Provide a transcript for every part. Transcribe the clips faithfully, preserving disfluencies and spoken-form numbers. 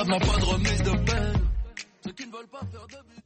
l'esclave n'a pas de remise de peine. Ceux qui ne veulent pas faire de but.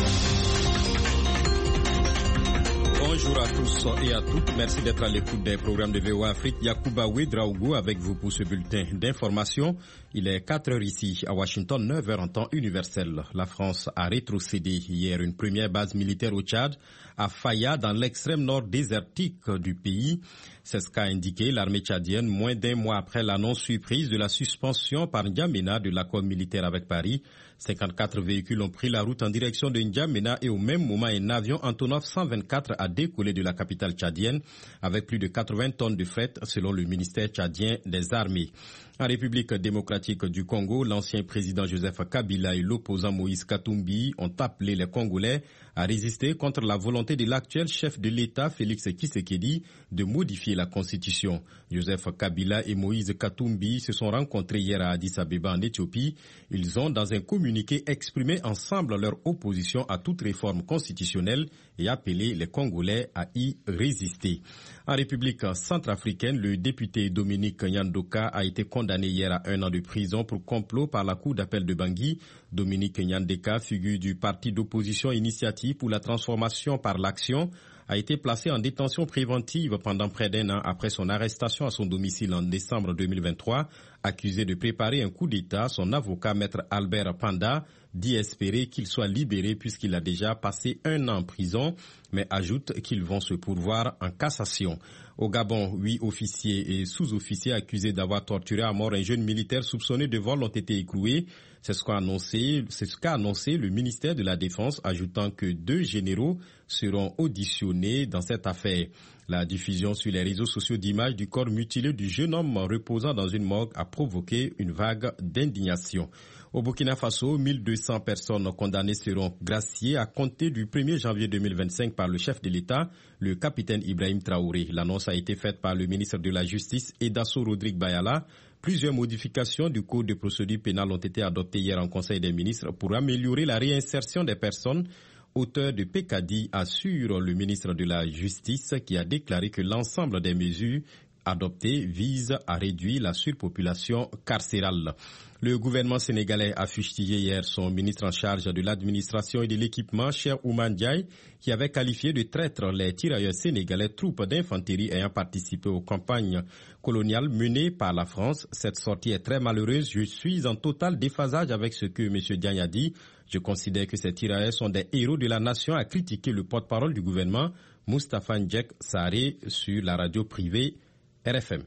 Bonjour à tous et à toutes. Merci d'être à l'écoute des programmes de V O A Afrique. Yacouba Ouedraogo avec vous pour ce bulletin d'information. Il est quatre heures ici à Washington, neuf heures en temps universel. La France a rétrocédé hier une première base militaire au Tchad, à Faya, dans l'extrême nord désertique du pays. C'est ce qu'a indiqué l'armée tchadienne moins d'un mois après l'annonce surprise de la suspension par N'Djamena de l'accord militaire avec Paris. cinquante-quatre véhicules ont pris la route en direction de N'Djamena et au même moment un avion Antonov cent vingt-quatre a décollé de la capitale tchadienne avec plus de quatre-vingts tonnes de fret selon le ministère tchadien des armées. En République démocratique du Congo, l'ancien président Joseph Kabila et l'opposant Moïse Katumbi ont appelé les Congolais à résister contre la volonté de l'actuel chef de l'État, Félix Tshisekedi, de modifier la Constitution. Joseph Kabila et Moïse Katumbi se sont rencontrés hier à Addis Abeba en Éthiopie. Ils ont, dans un communiqué, exprimé ensemble leur opposition à toute réforme constitutionnelle et appelé les Congolais à y résister. En République centrafricaine, le député Dominique Nyandoka a été condamné hier à un an de prison pour complot par la cour d'appel de Bangui. Dominique Nyandoka, figure du parti d'opposition Initiative pour la transformation par l'action, a été placé en détention préventive pendant près d'un an après son arrestation à son domicile en décembre deux mille vingt-trois. Accusé de préparer un coup d'État, son avocat, maître Albert Panda, dit espérer qu'il soit libéré puisqu'il a déjà passé un an en prison, mais ajoute qu'ils vont se pourvoir en cassation. Au Gabon, huit officiers et sous-officiers accusés d'avoir torturé à mort un jeune militaire soupçonné de vol ont été écroués. C'est ce qu'a annoncé, c'est ce qu'a annoncé le ministère de la Défense, ajoutant que deux généraux seront auditionnés dans cette affaire. La diffusion sur les réseaux sociaux d'images du corps mutilé du jeune homme reposant dans une morgue a provoqué une vague d'indignation. Au Burkina Faso, mille deux cents personnes condamnées seront graciées à compter du premier janvier deux mille vingt-cinq par le chef de l'État, le capitaine Ibrahim Traoré. L'annonce a été faite par le ministre de la Justice, Edasso Rodrigue Bayala. Plusieurs modifications du code de procédure pénale ont été adoptées hier en Conseil des ministres pour améliorer la réinsertion des personnes. Auteur de P K D, assure le ministre de la Justice, qui a déclaré que l'ensemble des mesures adoptées visent à réduire la surpopulation carcérale. Le gouvernement sénégalais a fustigé hier son ministre en charge de l'administration et de l'équipement, Cheikh Oumar Ndiaye, qui avait qualifié de traîtres les tirailleurs sénégalais, troupes d'infanterie ayant participé aux campagnes coloniales menées par la France. Cette sortie est très malheureuse. Je suis en total déphasage avec ce que M. Ndiaye a dit. Je considère que ces tirailleurs sont des héros de la nation, a critiqué le porte-parole du gouvernement, Moustapha Ndjek Sarré, sur la radio privée R F M.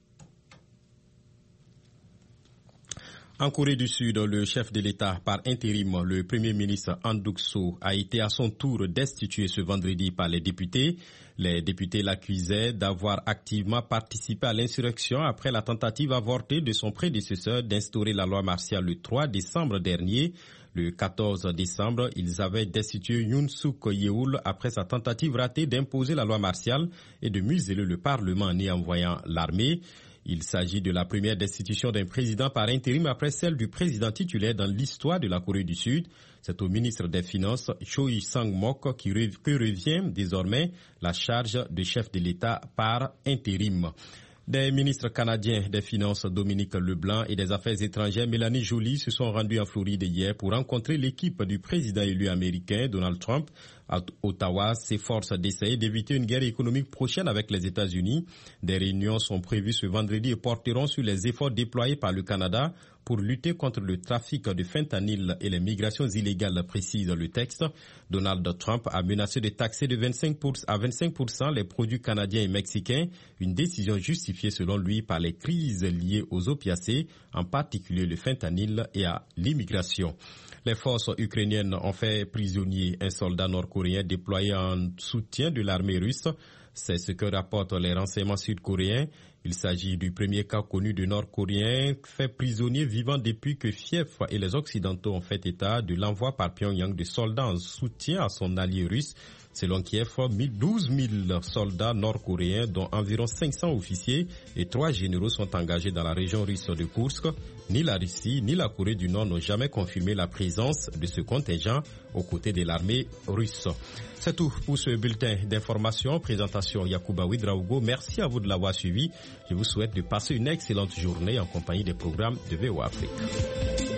En Corée du Sud, le chef de l'État par intérim, le Premier ministre Han Duck-soo, a été à son tour destitué ce vendredi par les députés. Les députés l'accusaient d'avoir activement participé à l'insurrection après la tentative avortée de son prédécesseur d'instaurer la loi martiale le trois décembre dernier. Le quatorze décembre, ils avaient destitué Yoon Suk Yeol après sa tentative ratée d'imposer la loi martiale et de museler le Parlement en y envoyant l'armée. Il s'agit de la première destitution d'un président par intérim après celle du président titulaire dans l'histoire de la Corée du Sud. C'est au ministre des Finances, Choi Sang-mok, qui rev- que revient désormais la charge de chef de l'État par intérim. Des ministres canadiens des Finances, Dominique Leblanc, et des Affaires étrangères, Mélanie Joly, se sont rendus en Floride hier pour rencontrer l'équipe du président élu américain, Donald Trump. À Ottawa s'efforce d'essayer d'éviter une guerre économique prochaine avec les États-Unis. Des réunions sont prévues ce vendredi et porteront sur les efforts déployés par le Canada pour lutter contre le trafic de fentanyl et les migrations illégales, précise le texte. Donald Trump a menacé de taxer de vingt-cinq pour cent à vingt-cinq pour cent les produits canadiens et mexicains, une décision justifiée selon lui par les crises liées aux opiacés, en particulier le fentanyl et à l'immigration. Les forces ukrainiennes ont fait prisonnier un soldat nord-coréen déployé en soutien de l'armée russe. C'est ce que rapportent les renseignements sud-coréens. Il s'agit du premier cas connu de Nord-Coréens fait prisonnier vivant depuis que Kiev et les Occidentaux ont fait état de l'envoi par Pyongyang de soldats en soutien à son allié russe. Selon Kiev, douze mille soldats nord-coréens, dont environ cinq cents officiers et trois généraux sont engagés dans la région russe de Kursk. Ni la Russie ni la Corée du Nord n'ont jamais confirmé la présence de ce contingent aux côtés de l'armée russe. C'est tout pour ce bulletin d'information. Présentation Yacouba Ouedraogo. Merci à vous de l'avoir suivi. Je vous souhaite de passer une excellente journée en compagnie des programmes de V O A Afrique.